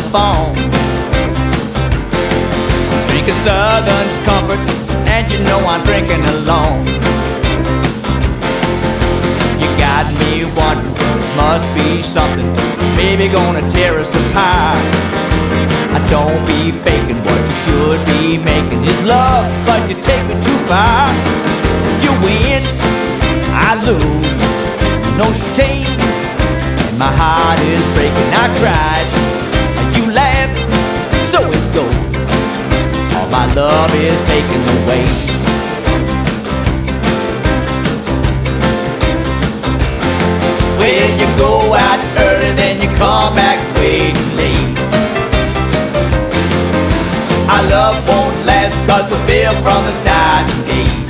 phone. Drinking Southern Comfort, and you know I'm drinking alone. You got me wondering, must be something, maybe gonna tear us apart. I don't be faking what you should be making is love, but you take me too far. You win, I lose, no shame, and my heart is breaking. I cried, you laughed, so it goes. All my love is taken away. Well, you go out early, then you come back way too late. Our love won't last, 'cause we fell from the starting gate.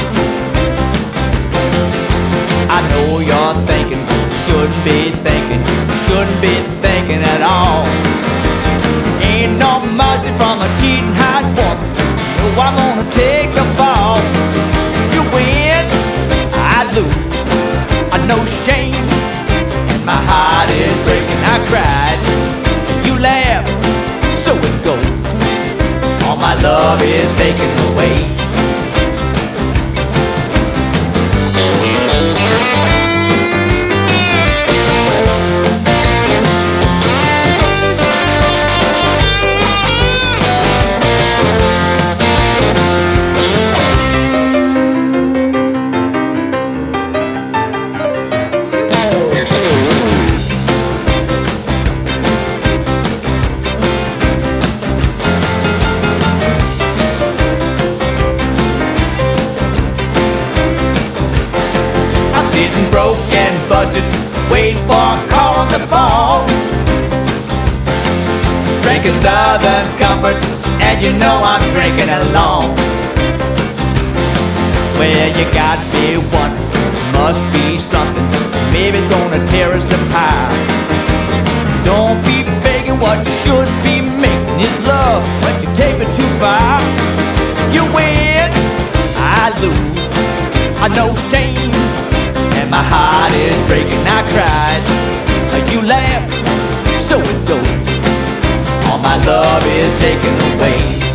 I know you're thinking, shouldn't be thinking, shouldn't be thinking at all. Ain't no mercy from a cheating hot woman, no, I'm gonna take the fall. You win, I lose, no shame, and my heart is breaking. I cried, you laughed, so it goes. All my love is taken away. Sitting broke and busted, waiting for a call on the phone. Drinking Southern Comfort, and you know I'm drinking alone. Well, you got me wondering, must be something, maybe it's gonna tear us apart. Don't be faking what you should be making is love, but you take it too far. You win, I lose, I know shame, and my heart is breaking. I cried, you laughed, so it goes. All my love is taken away.